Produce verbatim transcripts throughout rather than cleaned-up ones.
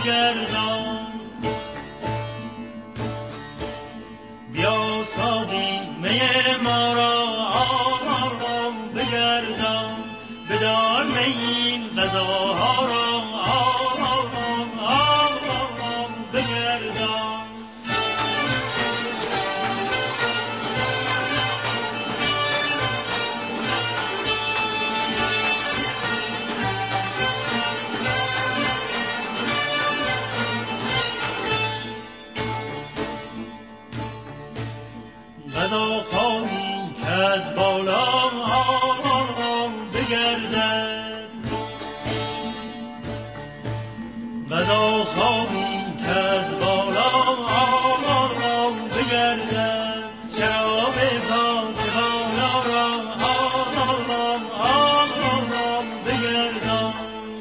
بگردان، بیا ساقی می ما را آرام بگردان، بدار می این غذاها را آرام آرام بگردان. غذا خواهی که از بالا آرام بگردد، غذا خواهی که از بالا آرام بگردد، شراب پاک بالا را آرام آرام بگردان.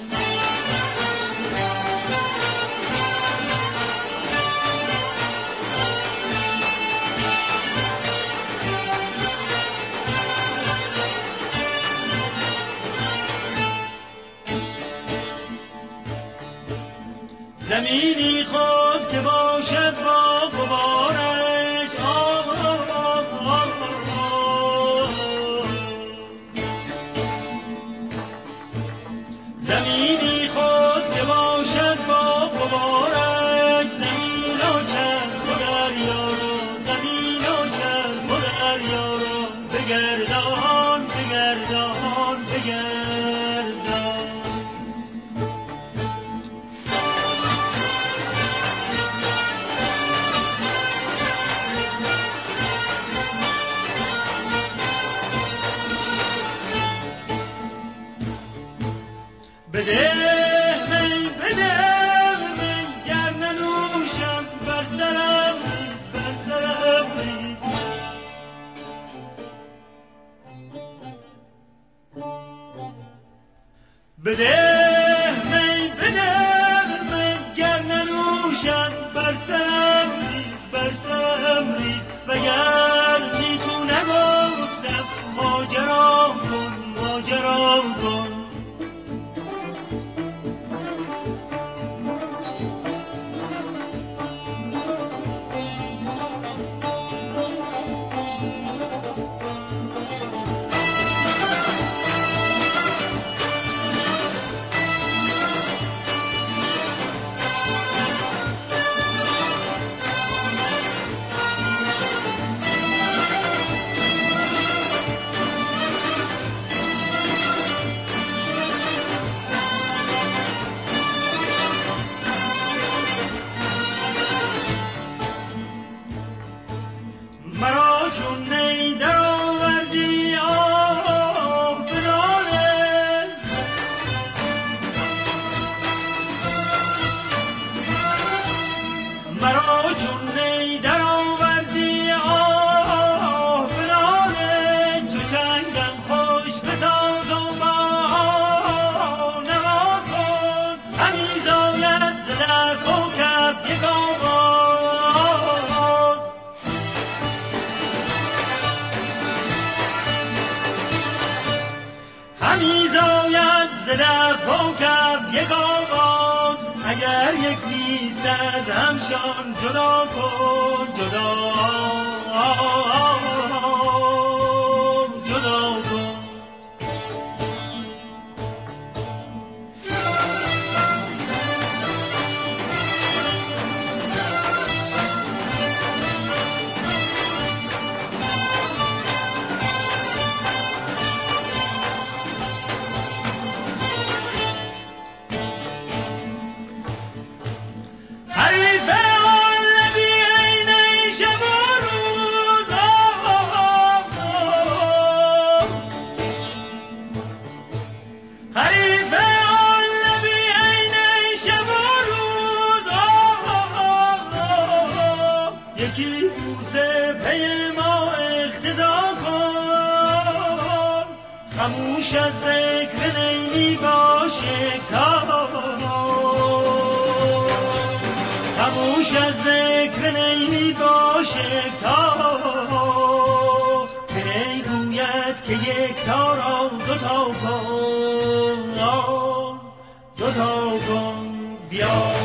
زمینی خود که باشد با غبارش آرام آرام، زمینی خود که باشد با غبارش، زمین و چرخ و دریا رو، زمین و چرخ و دریا رو بگردان بگردان بگردان. بده می بده می گر ننوشم بر سرم ریز بر سرم ریز. بده می بده می گر ننوشم بر سرم ریز بر سرم ریز. وگر نیکو نگفتم ماجرا کن ماجرا کن. اگر یک نیست از همشان جدا کن جدا جدا کن. یکی بوسه پی ما اختضا کن، خموش از ذکر نیمی باش یکتا، خموش از ذکر نیمی باش یکتا. که نی گوید که یکتا را دوتا کن دوتا کن. بیا